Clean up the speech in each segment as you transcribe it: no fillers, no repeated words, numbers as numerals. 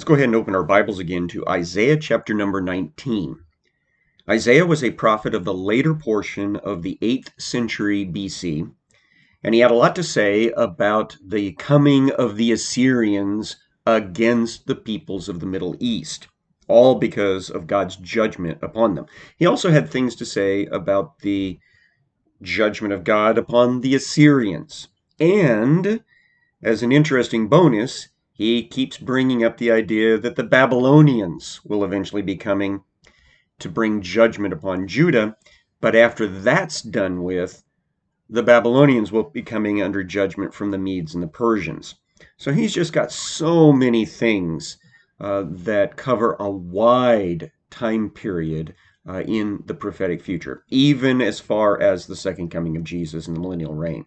Let's go ahead and open our Bibles again to Isaiah chapter number 19. Isaiah was a prophet of the later portion of the 8th century BC, and he had a lot to say about the coming of the Assyrians against the peoples of the Middle East, all because of God's judgment upon them. He also had things to say about the judgment of God upon the Assyrians. And as an interesting bonus, he keeps bringing up the idea that the Babylonians will eventually be coming to bring judgment upon Judah. But after that's done with, the Babylonians will be coming under judgment from the Medes and the Persians. So he's just got so many things that cover a wide time period in the prophetic future, even as far as the second coming of Jesus and the millennial reign.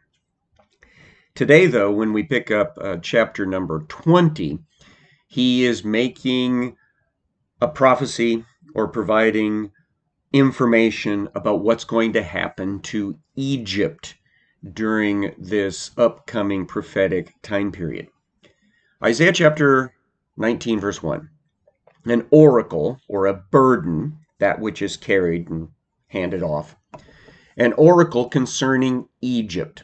Today, though, when we pick up chapter number 20, he is making a prophecy or providing information about what's going to happen to Egypt during this upcoming prophetic time period. Isaiah chapter 19, verse 1. An oracle, or a burden, that which is carried and handed off. An oracle concerning Egypt.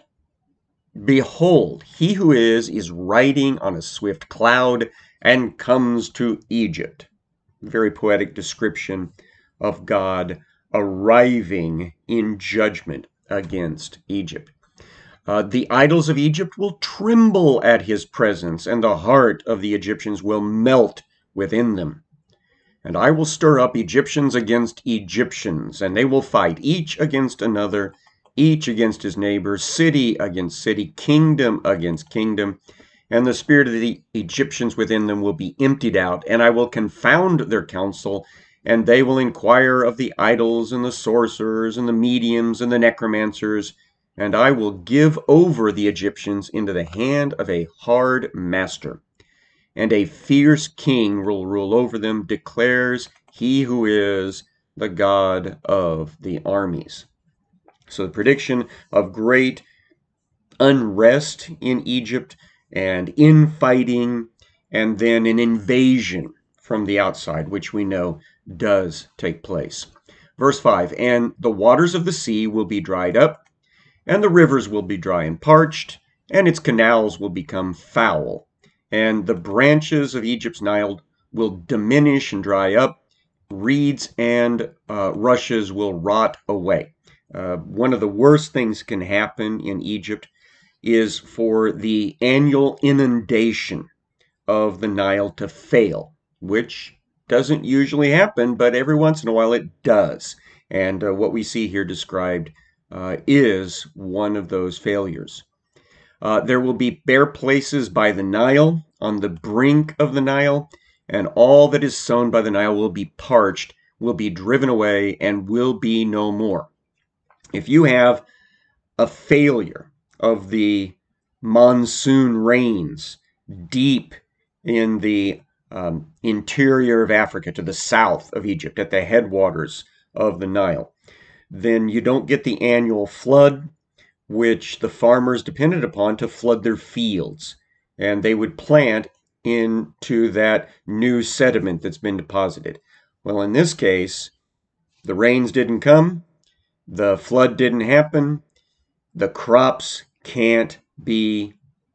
Behold, he who is riding on a swift cloud and comes to Egypt. Very poetic description of God arriving in judgment against Egypt. The idols of Egypt will tremble at his presence, and the heart of the Egyptians will melt within them. And I will stir up Egyptians against Egyptians, and they will fight each against another, each against his neighbor, city against city, kingdom against kingdom, and the spirit of the Egyptians within them will be emptied out, and I will confound their counsel, and they will inquire of the idols and the sorcerers and the mediums and the necromancers, and I will give over the Egyptians into the hand of a hard master, and a fierce king will rule over them, declares he who is the God of the armies. So the prediction of great unrest in Egypt and infighting, and then an invasion from the outside, which we know does take place. Verse 5, and the waters of the sea will be dried up, and the rivers will be dry and parched, and its canals will become foul, and the branches of Egypt's Nile will diminish and dry up, reeds and rushes will rot away. One of the worst things can happen in Egypt is for the annual inundation of the Nile to fail, which doesn't usually happen, but every once in a while it does. And what we see here described is one of those failures. There will be bare places by the Nile, on the brink of the Nile, and all that is sown by the Nile will be parched, will be driven away, and will be no more. If you have a failure of the monsoon rains deep in the interior of Africa to the south of Egypt at the headwaters of the Nile, then you don't get the annual flood, which the farmers depended upon to flood their fields. And they would plant into that new sediment that's been deposited. Well, in this case, the rains didn't come, the flood didn't happen, the crops can't be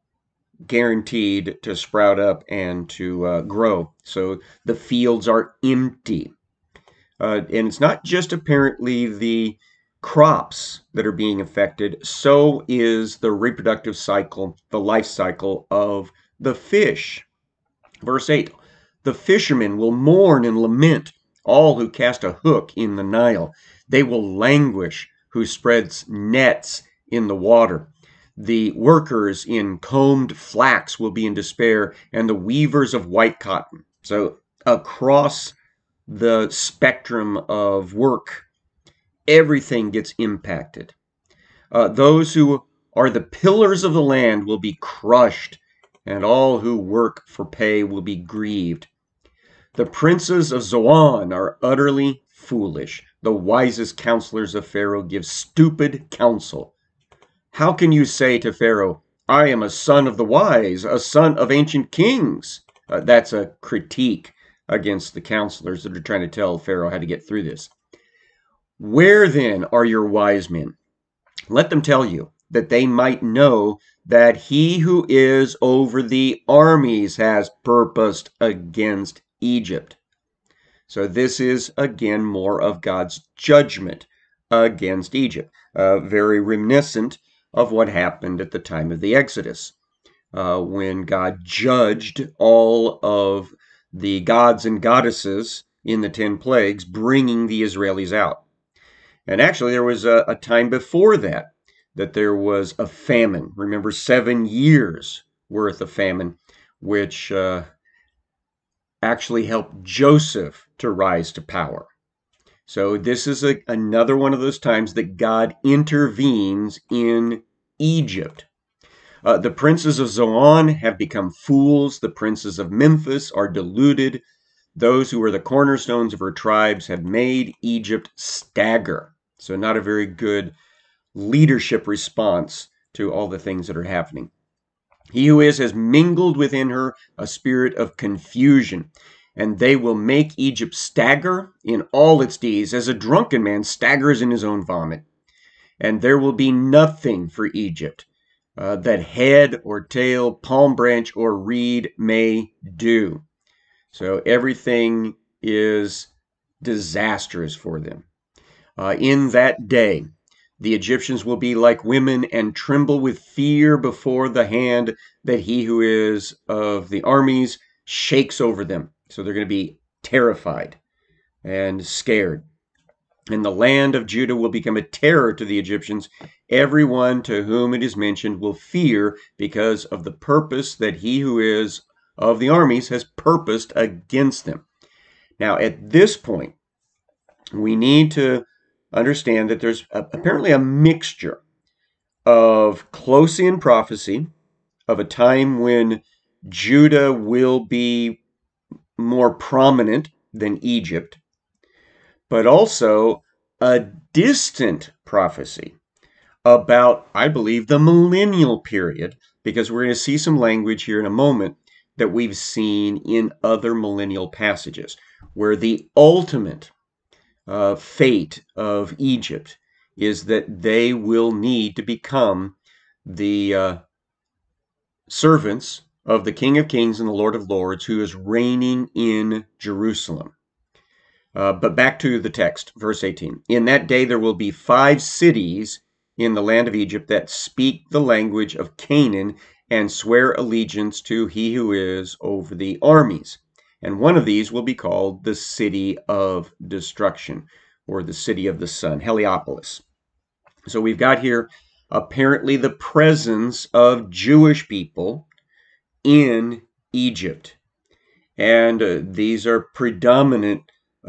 guaranteed to sprout up and to grow. So the fields are empty. And it's not just apparently the crops that are being affected, so is the reproductive cycle, the life cycle of the fish. Verse 8, the fishermen will mourn and lament, all who cast a hook in the Nile. They will languish who spreads nets in the water. The workers in combed flax will be in despair, and the weavers of white cotton. So across the spectrum of work, everything gets impacted. Those who are the pillars of the land will be crushed, and all who work for pay will be grieved. The princes of Zoan are utterly foolish. The wisest counselors of Pharaoh give stupid counsel. How can you say to Pharaoh, I am a son of the wise, a son of ancient kings? That's a critique against the counselors that are trying to tell Pharaoh how to get through this. Where then are your wise men? Let them tell you, that they might know that he who is over the armies has purposed against Egypt. So this is, again, more of God's judgment against Egypt, very reminiscent of what happened at the time of the Exodus, when God judged all of the gods and goddesses in the 10 plagues, bringing the Israelis out. And actually, there was a time before that there was a famine. Remember, 7 years worth of famine, which actually helped Joseph to rise to power. So this is another one of those times that God intervenes in Egypt. The princes of Zoan have become fools. The princes of Memphis are deluded. Those who were the cornerstones of her tribes have made Egypt stagger. So not a very good leadership response to all the things that are happening. He who is has mingled within her a spirit of confusion, and they will make Egypt stagger in all its deeds, as a drunken man staggers in his own vomit. And there will be nothing for Egypt that head or tail, palm branch or reed may do. So everything is disastrous for them. In that day, the Egyptians will be like women and tremble with fear before the hand that he who is of the armies shakes over them. So they're going to be terrified and scared. And the land of Judah will become a terror to the Egyptians. Everyone to whom it is mentioned will fear because of the purpose that he who is of the armies has purposed against them. Now, at this point, we need to understand that there's apparently a mixture of close-in prophecy of a time when Judah will be more prominent than Egypt, but also a distant prophecy about, I believe, the millennial period, because we're going to see some language here in a moment that we've seen in other millennial passages, where the ultimate fate of Egypt is that they will need to become the servants of the King of Kings and the Lord of Lords, who is reigning in Jerusalem. But back to the text, verse 18. In that day there will be 5 cities in the land of Egypt that speak the language of Canaan and swear allegiance to he who is over the armies. And one of these will be called the city of destruction, or the city of the sun, Heliopolis. So we've got here apparently the presence of Jewish people in Egypt. And these are predominant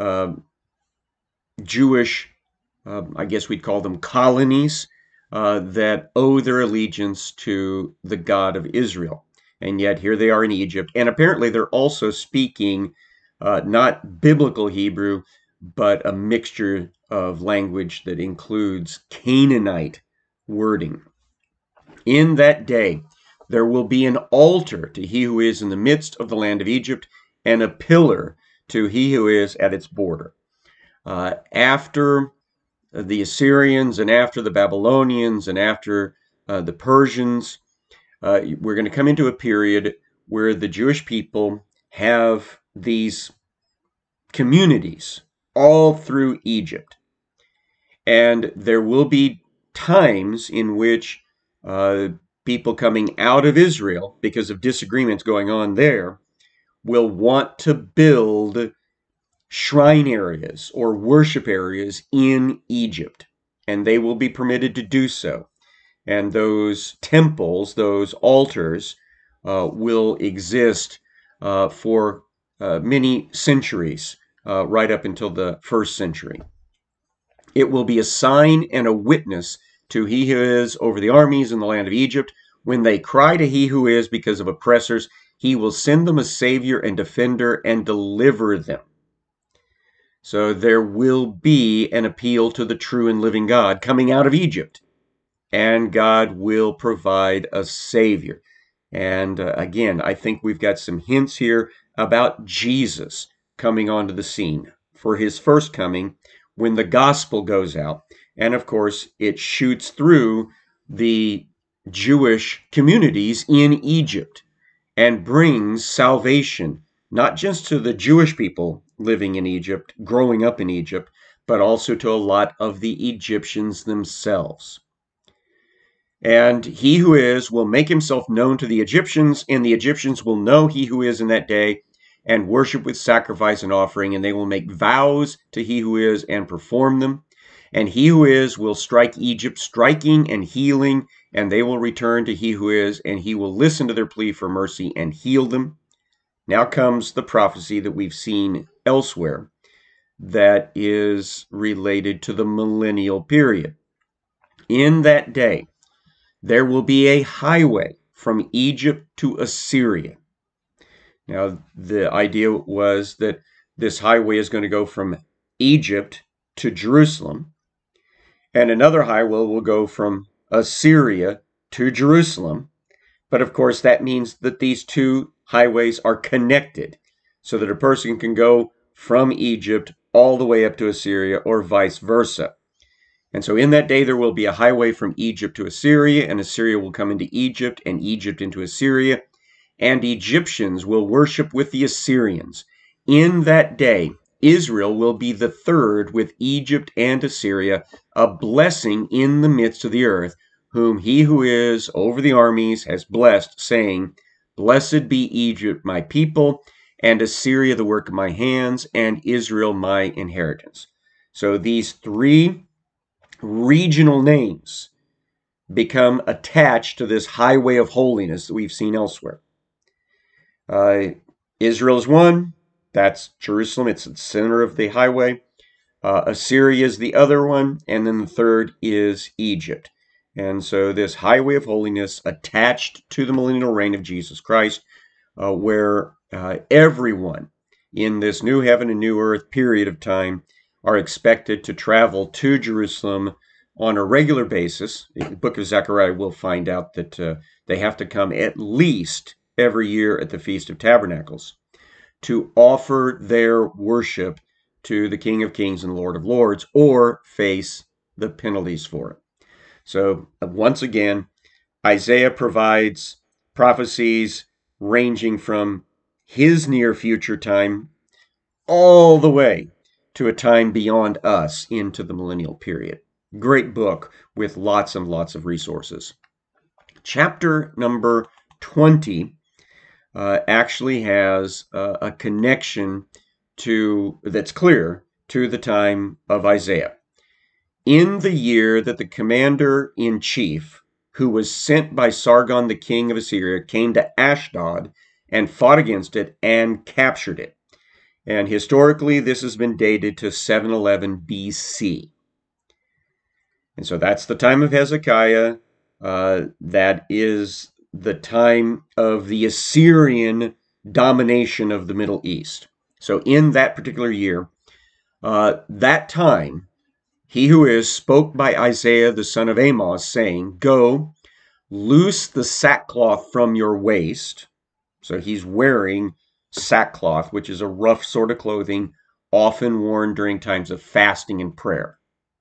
Jewish, I guess we'd call them colonies, that owe their allegiance to the God of Israel. And yet here they are in Egypt. And apparently they're also speaking not biblical Hebrew, but a mixture of language that includes Canaanite wording. In that day, there will be an altar to he who is in the midst of the land of Egypt, and a pillar to he who is at its border. After the Assyrians and after the Babylonians and after the Persians, we're going to come into a period where the Jewish people have these communities all through Egypt. And there will be times in which people coming out of Israel, because of disagreements going on there, will want to build shrine areas or worship areas in Egypt. And they will be permitted to do so. And those temples, those altars, will exist for many centuries, right up until the 1st century. It will be a sign and a witness to he who is over the armies in the land of Egypt. When they cry to he who is because of oppressors, he will send them a savior and defender and deliver them. So there will be an appeal to the true and living God coming out of Egypt, and God will provide a savior. And again, I think we've got some hints here about Jesus coming onto the scene for his first coming when the gospel goes out. And of course, it shoots through the Jewish communities in Egypt and brings salvation, not just to the Jewish people living in Egypt, growing up in Egypt, but also to a lot of the Egyptians themselves. And he who is will make himself known to the Egyptians, and the Egyptians will know he who is in that day and worship with sacrifice and offering, and they will make vows to he who is and perform them. And he who is will strike Egypt, striking and healing, and they will return to he who is, and he will listen to their plea for mercy and heal them. Now comes the prophecy that we've seen elsewhere that is related to the millennial period. In that day, there will be a highway from Egypt to Assyria. Now, the idea was that this highway is going to go from Egypt to Jerusalem, and another highway will go from Assyria to Jerusalem. But of course, that means that these two highways are connected so that a person can go from Egypt all the way up to Assyria or vice versa. And so in that day, there will be a highway from Egypt to Assyria, and Assyria will come into Egypt, and Egypt into Assyria, and Egyptians will worship with the Assyrians. In that day, Israel will be the third with Egypt and Assyria, a blessing in the midst of the earth, whom he who is over the armies has blessed, saying, Blessed be Egypt, my people, and Assyria, the work of my hands, and Israel, my inheritance. So these three regional names become attached to this highway of holiness that we've seen elsewhere. Israel is one. That's Jerusalem. It's the center of the highway. Assyria is the other one. And then the third is Egypt. And so this highway of holiness attached to the millennial reign of Jesus Christ, where everyone in this new heaven and new earth period of time are expected to travel to Jerusalem on a regular basis. The book of Zechariah will find out that they have to come at least every year at the Feast of Tabernacles to offer their worship to the King of Kings and Lord of Lords, or face the penalties for it. So once again, Isaiah provides prophecies ranging from his near future time all the way to a time beyond us into the millennial period. Great book with lots and lots of resources. Chapter number 20 actually has a connection that's clear to the time of Isaiah. In the year that the commander-in-chief, who was sent by Sargon, the king of Assyria, came to Ashdod and fought against it and captured it. And historically, this has been dated to 711 BC. And so that's the time of Hezekiah. That is the time of the Assyrian domination of the Middle East. So in that particular year, that time, he who is spoke by Isaiah the son of Amos, saying, Go, loose the sackcloth from your waist. So he's wearing sackcloth, which is a rough sort of clothing, often worn during times of fasting and prayer.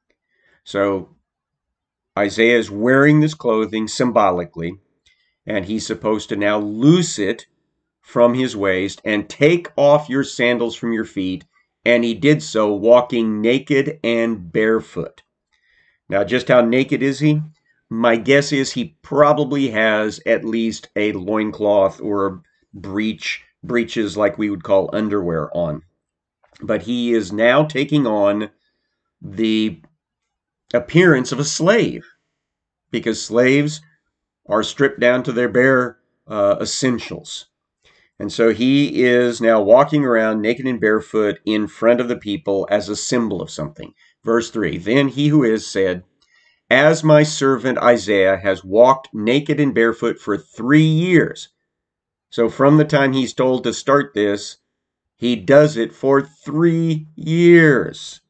So Isaiah is wearing this clothing symbolically, and he's supposed to now loose it from his waist and take off your sandals from your feet. And he did so, walking naked and barefoot. Now, just how naked is he? My guess is he probably has at least a loincloth or breeches like we would call underwear on. But he is now taking on the appearance of a slave, because slaves are stripped down to their bare essentials. And so he is now walking around naked and barefoot in front of the people as a symbol of something. Verse 3, Then he who is said, As my servant Isaiah has walked naked and barefoot for 3 years. So from the time he's told to start this, he does it for 3 years.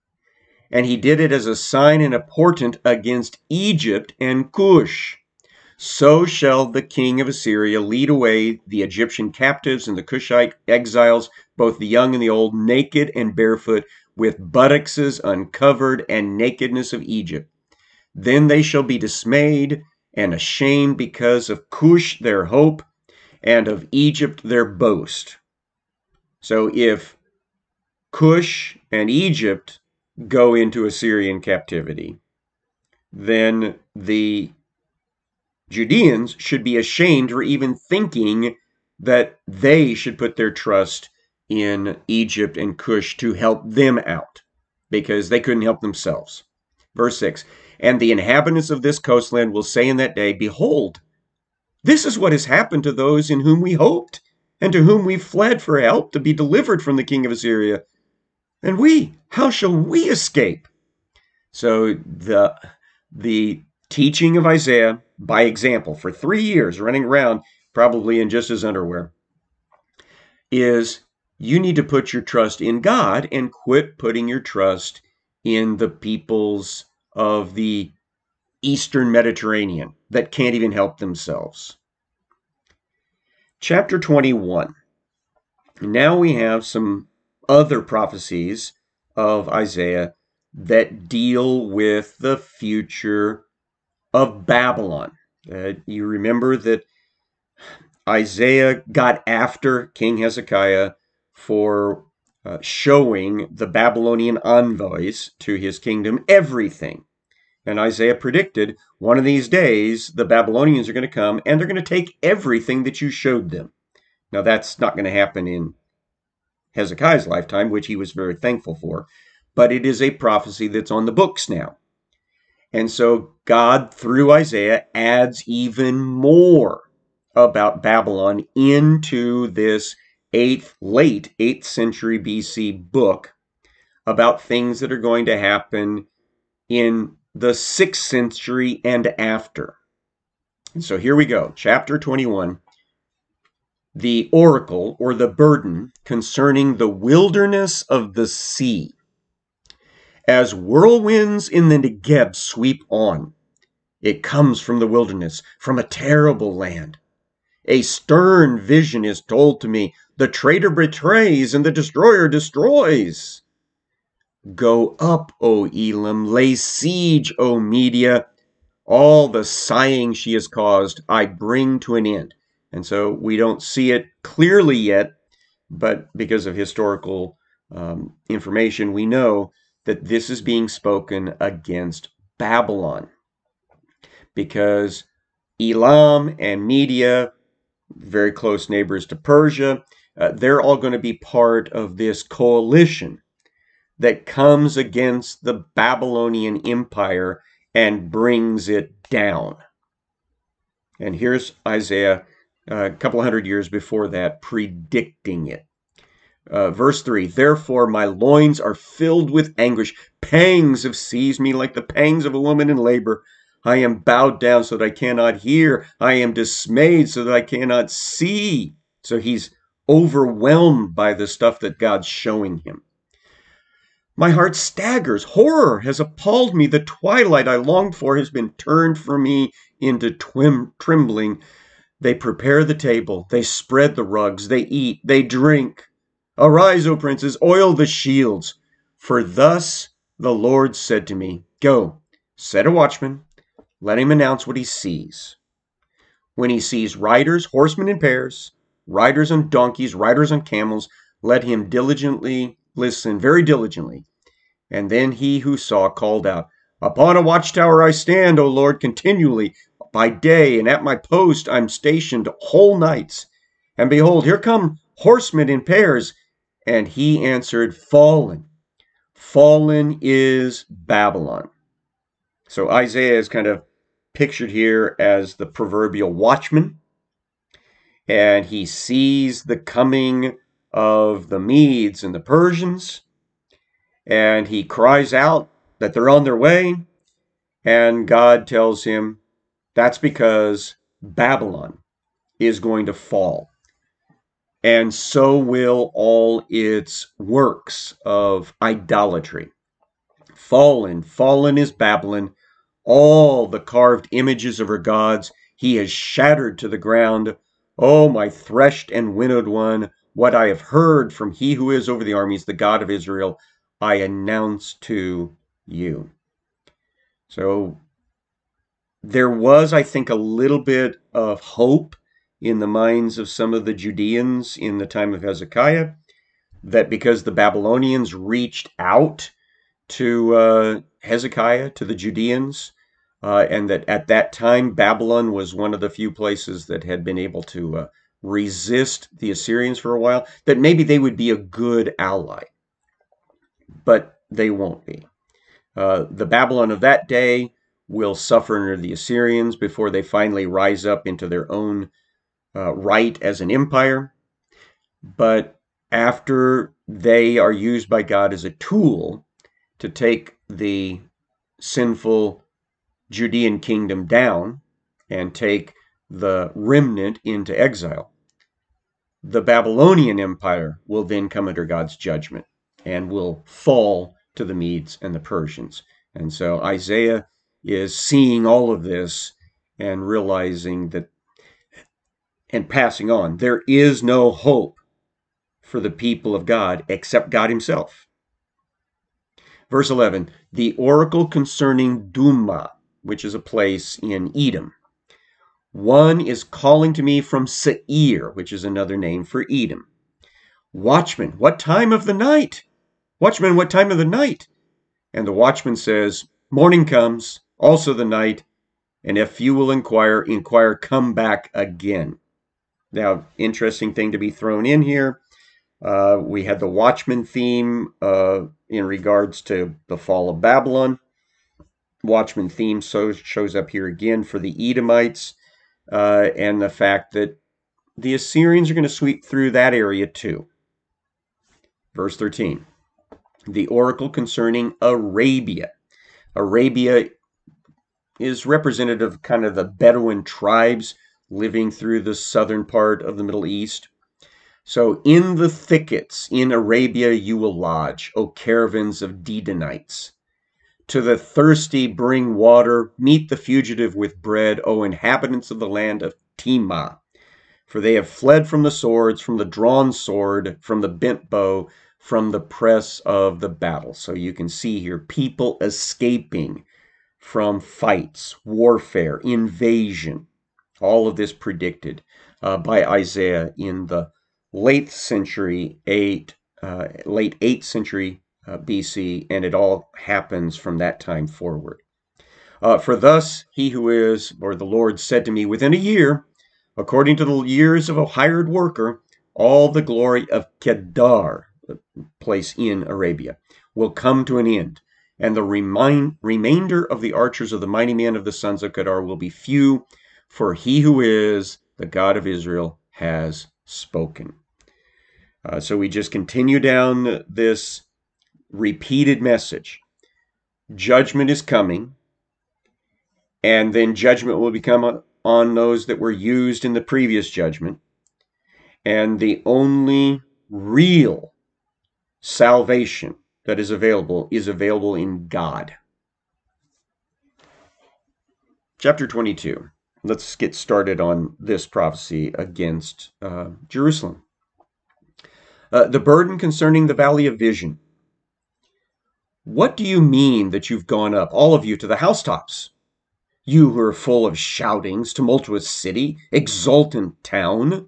And he did it as a sign and a portent against Egypt and Cush. So shall the king of Assyria lead away the Egyptian captives and the Cushite exiles, both the young and the old, naked and barefoot, with buttocks uncovered and nakedness of Egypt. Then they shall be dismayed and ashamed because of Cush their hope and of Egypt their boast. So if Cush and Egypt go into Assyrian captivity, then the Judeans should be ashamed for even thinking that they should put their trust in Egypt and Cush to help them out, because they couldn't help themselves. Verse 6, and the inhabitants of this coastland will say in that day, behold, this is what has happened to those in whom we hoped, and to whom we fled for help to be delivered from the king of Assyria. And we, how shall we escape? So the teaching of Isaiah by example for 3 years, running around probably in just his underwear, is you need to put your trust in God and quit putting your trust in the peoples of the Eastern Mediterranean that can't even help themselves. Chapter 21. Now we have some other prophecies of Isaiah that deal with the future of Babylon. You remember that Isaiah got after King Hezekiah for showing the Babylonian envoys to his kingdom everything. And Isaiah predicted one of these days the Babylonians are going to come and they're going to take everything that you showed them. Now, that's not going to happen in Hezekiah's lifetime, which he was very thankful for, but it is a prophecy that's on the books now. And so God, through Isaiah, adds even more about Babylon into this late 8th century BC book about things that are going to happen in the 6th century and after. And so here we go, chapter 21. The oracle or the burden concerning the wilderness of the sea. As whirlwinds in the Negeb sweep on, it comes from the wilderness, from a terrible land. A stern vision is told to me. The traitor betrays and the destroyer destroys. Go up, O Elam, lay siege, O Media. All the sighing she has caused, I bring to an end. And so we don't see it clearly yet, but because of historical information, we know that this is being spoken against Babylon. Because Elam and Media, very close neighbors to Persia, they're all going to be part of this coalition that comes against the Babylonian Empire and brings it down. And here's Isaiah a couple hundred years before that predicting it. Verse 3, therefore my loins are filled with anguish. Pangs have seized me like the pangs of a woman in labor. I am bowed down so that I cannot hear. I am dismayed so that I cannot see. So he's overwhelmed by the stuff that God's showing him. My heart staggers. Horror has appalled me. The twilight I longed for has been turned from me into trembling. They prepare the table. They spread the rugs. They eat. They drink. Arise, O princes, oil the shields. For thus the Lord said to me, go, set a watchman. Let him announce what he sees. When he sees riders, horsemen in pairs, riders on donkeys, riders on camels, let him diligently listen, very diligently. And then he who saw called out, upon a watchtower I stand, O Lord, continually. By day and at my post I'm stationed whole nights. And behold, here come horsemen in pairs. And he answered, fallen. Fallen is Babylon. So Isaiah is kind of pictured here as the proverbial watchman. And he sees the coming of the Medes and the Persians. And he cries out that they're on their way. And God tells him that's because Babylon is going to fall. And so will all its works of idolatry. Fallen is Babylon. All the carved images of her gods. He is shattered to the ground. O my threshed and winnowed one, what I have heard from he who is over the armies, the God of Israel, I announce to you. So there was, I think, a little bit of hope in the minds of some of the Judeans in the time of Hezekiah, that because the Babylonians reached out to Hezekiah, to the Judeans, and that at that time Babylon was one of the few places that had been able to resist the Assyrians for a while, that maybe they would be a good ally. But they won't be. The Babylon of that day will suffer under the Assyrians before they finally rise up into their own right as an empire. But after they are used by God as a tool to take the sinful Judean kingdom down and take the remnant into exile, the Babylonian Empire will then come under God's judgment and will fall to the Medes and the Persians. And so Isaiah is seeing all of this and realizing that, and passing on, there is no hope for the people of God except God himself. Verse 11, the oracle concerning Dumah, which is a place in Edom. One is calling to me from Seir, which is another name for Edom. Watchman, what time of the night? Watchman, what time of the night? And the watchman says, morning comes, also the night, and if you will inquire, come back again. Now, interesting thing to be thrown in here. We had the watchman theme in regards to the fall of Babylon. Watchman theme shows up here again for the Edomites, and the fact that the Assyrians are going to sweep through that area too. Verse 13, the oracle concerning Arabia. Arabia is representative of kind of the Bedouin tribes living through the southern part of the Middle East. So in the thickets in Arabia you will lodge, O caravans of Dedanites. To the thirsty bring water, meet the fugitive with bread, O inhabitants of the land of Tema. For they have fled from the swords, from the drawn sword, from the bent bow, from the press of the battle. So you can see here people escaping from fights, warfare, invasion. All of this predicted by Isaiah in the late 8th century BC, and it all happens from that time forward. For thus he who is, or the Lord said to me, within a year, according to the years of a hired worker, all the glory of Kedar, the place in Arabia, will come to an end, and the remainder of the archers of the mighty men of the sons of Kedar will be few, for he who is, the God of Israel, has spoken. So we just continue down this repeated message. Judgment is coming, and then judgment will become on those that were used in the previous judgment. And the only real salvation that is available in God. Chapter 22. Let's get started on this prophecy against Jerusalem. The burden concerning the valley of vision. What do you mean that you've gone up, all of you, to the housetops? You who are full of shoutings, tumultuous city, exultant town.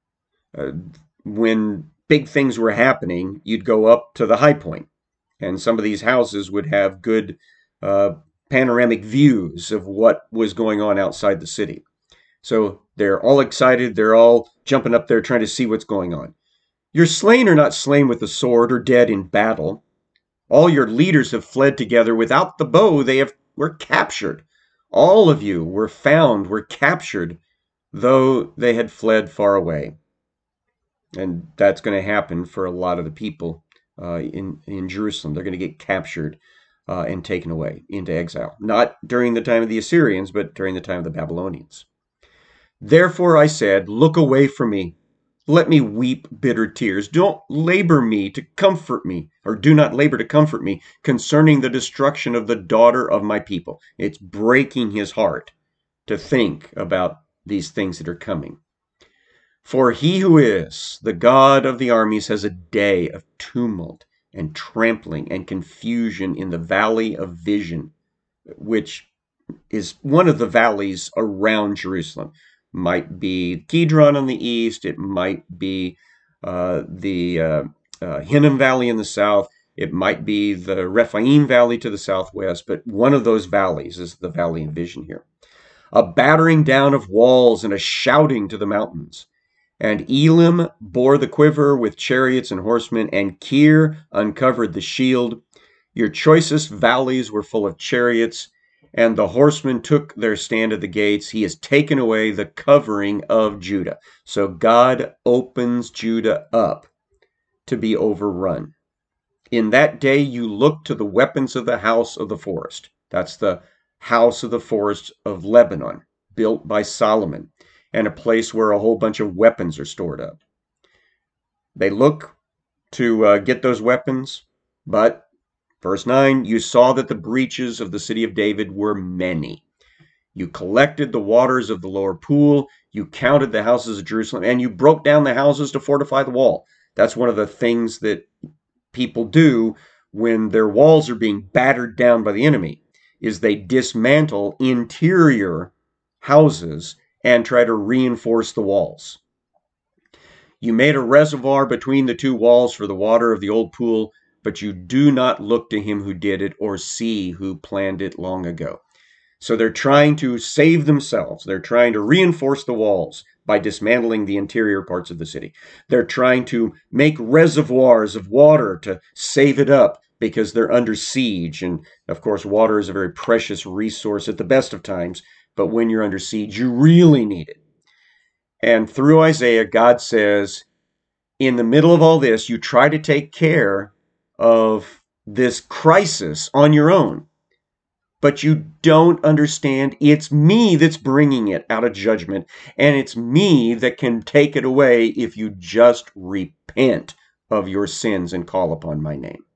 When big things were happening, you'd go up to the high point, and some of these houses would have good panoramic views of what was going on outside the city. So they're all excited. They're all jumping up there trying to see what's going on. Your slain are not slain with the sword or dead in battle. All your leaders have fled together. Without the bow, were captured. All of you were captured, though they had fled far away. And that's going to happen for a lot of the people in Jerusalem. They're going to get captured and taken away into exile. Not during the time of the Assyrians, but during the time of the Babylonians. Therefore I said, look away from me. Let me weep bitter tears. Don't labor me to comfort me, or do not labor to comfort me concerning the destruction of the daughter of my people. It's breaking his heart to think about these things that are coming. For he who is the God of the armies has a day of tumult and trampling and confusion in the valley of Vision, which is one of the valleys around Jerusalem. Might be Kidron on the east. It might be the Hinnom Valley in the south. It might be the Rephaim Valley to the southwest. But one of those valleys is the Valley of Vision here. A battering down of walls and a shouting to the mountains. And Elam bore the quiver with chariots and horsemen, and Kir uncovered the shield. Your choicest valleys were full of chariots, and the horsemen took their stand at the gates. He has taken away the covering of Judah. So God opens Judah up to be overrun. In that day you look to the weapons of the house of the forest. That's the house of the forest of Lebanon, built by Solomon, and a place where a whole bunch of weapons are stored up. They look to get those weapons, but verse 9, you saw that the breaches of the city of David were many. You collected the waters of the lower pool, you counted the houses of Jerusalem, and you broke down the houses to fortify the wall. That's one of the things that people do when their walls are being battered down by the enemy, is they dismantle interior houses and try to reinforce the walls. You made a reservoir between the two walls for the water of the old pool, but you do not look to him who did it or see who planned it long ago. So they're trying to save themselves. They're trying to reinforce the walls by dismantling the interior parts of the city. They're trying to make reservoirs of water to save it up because they're under siege. And of course, water is a very precious resource at the best of times. But when you're under siege, you really need it. And through Isaiah, God says, in the middle of all this, you try to take care of this crisis on your own, but you don't understand it's me that's bringing it out of judgment, and it's me that can take it away if you just repent of your sins and call upon my name.